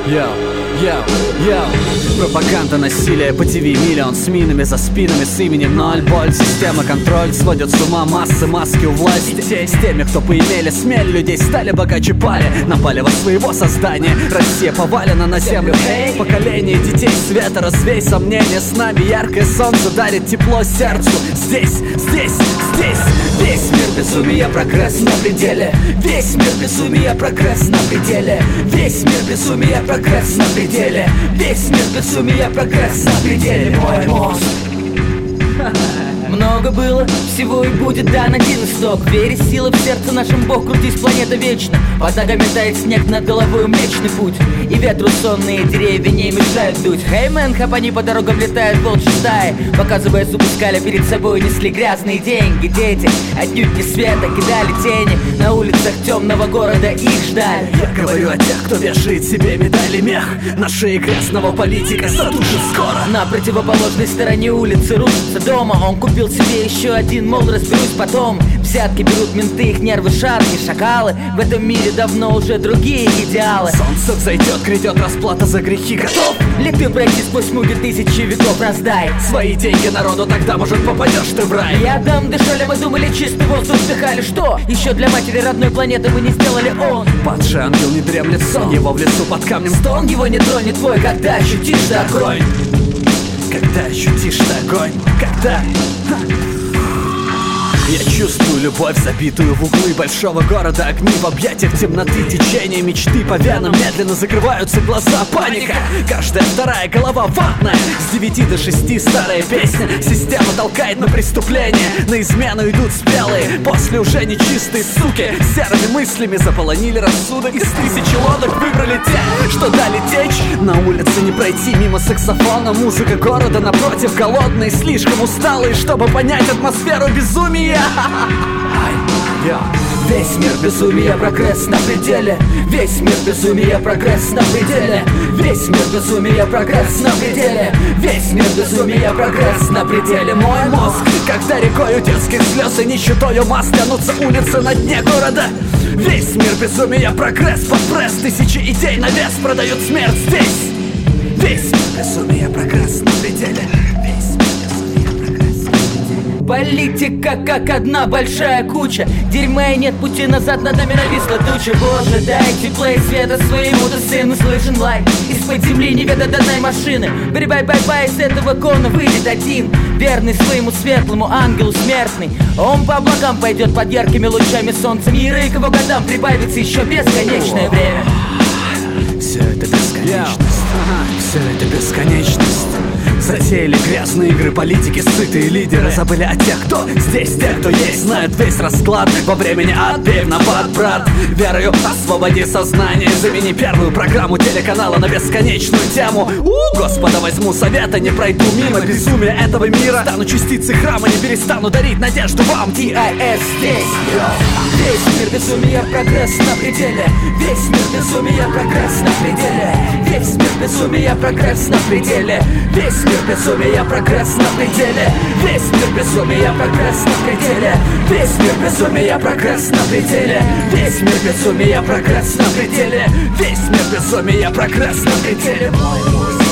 Йоу, йоу, йоу. Пропаганда, насилие по ТВ, миллион с минами за спинами, с именем ноль. Боль, система, контроль, сводят с ума массы, маски у власти. С теми, кто поимели смель, людей стали богаче пали. Напали во своего создания, Россия повалена на землю. Эй, поколение детей света, развей сомнения. С нами яркое солнце дарит тепло сердцу. Здесь, здесь, здесь. Весь мир безумия, прогресс на пределе. Весь мир безумия, прогресс на пределе. Весь мир безумия, прогресс на пределе. Весь мир безумия, прогресс на пределе. Мой мозг. Много было, всего и будет дан один исток. Вере, сила в сердце нашим, Бог, крутись, планета вечно. Под ногами тает снег, над головой Млечный Путь. И ветру сонные деревья не мешают дуть. Хей, мэн, хапани по дорогам летают волчьи стаи, показывая зубы скаля, перед собой несли грязные деньги. Дети отнюдь не света кидали тени, на улицах темного города их ждали. Я говорю о тех, кто вешает себе медали мех, на шее грязного политика задушит скоро. На противоположной стороне улицы рушится дома. Он купил себе еще один, мол, разберусь потом. Взятки берут менты, их нервы шарки, шакалы. В этом мире давно уже другие идеалы. Солнце взойдет, грядет расплата за грехи. Готов ли ты пройти сквозь муги тысячи веков? Раздай свои деньги народу, тогда, может, попадешь ты в рай. Я дам дышали, мы думали, чистый воздух вдыхали. Что еще для матери родной планеты вы не сделали? Он падший ангел, не дремлет сон его в лесу под камнем. Стон его не тронет твой, когда ощутишь ты огонь. Когда ощутишь ты огонь, когда... Я чувствую любовь, забитую в углы большого города. Огни в объятиях темноты, течение мечты. По венам медленно закрываются глаза. Паника, каждая вторая голова ватная. С 9 до 6 старая песня. Система толкает на преступление, на измену идут спелые. После уже нечистые суки серыми мыслями заполонили рассудок. Из тысячи лодок выбрали те, что дали течь. На улице не пройти мимо саксофона. Музыка города напротив, голодные, слишком усталые, чтобы понять атмосферу безумия. Весь мир безумия, прогресс на пределе. Весь мир безумия, прогресс на пределе. Весь мир безумия, прогресс на пределе. Весь мир безумия, прогресс на пределе. Мой мозг, когда рекою детских слез и нищетою масс тянутся улицы на дне города. Весь мир безумия, прогресс под пресс. Тысячи идей на вес продают смерть здесь. Весь мир безумия, прогресс на пределе. политика как одна большая куча. Дерьма и нет пути назад, над нами нависла туча. Боже, дайте плей света своему-то сыну. Слышен лай из-под земли неведанной машины. Бай-бай-бай, из этого кона выйдет один, верный своему светлому ангелу смертный. Он по облакам пойдет под яркими лучами солнца мира, и к его годам прибавится еще бесконечное время. Все это бесконечность, все это бесконечность. Затеяли грязные игры, политики, сытые лидеры. Забыли о тех, кто здесь, тех, кто есть, знают весь расклад. Во времени отбей в напад, брат. Верою освободи сознание. Замени первую программу телеканала на бесконечную тему. Господа, возьму совета, не пройду мимо безумия этого мира. Стану частицей храма, не перестану дарить надежду вам. DIS здесь. Весь мир безумия, прогресс на пределе. Весь мир безумия, прогресс на пределе. Весь мир безумия, прогресс на пределе. Весь мир безумия, прогресс на пределе. Весь мир безумия, прогресс на пределе. Весь мир безумия, прогресс на пределе. Весь мир безумия, прогресс на пределе. Весь мир безумия, прогресс на пределе.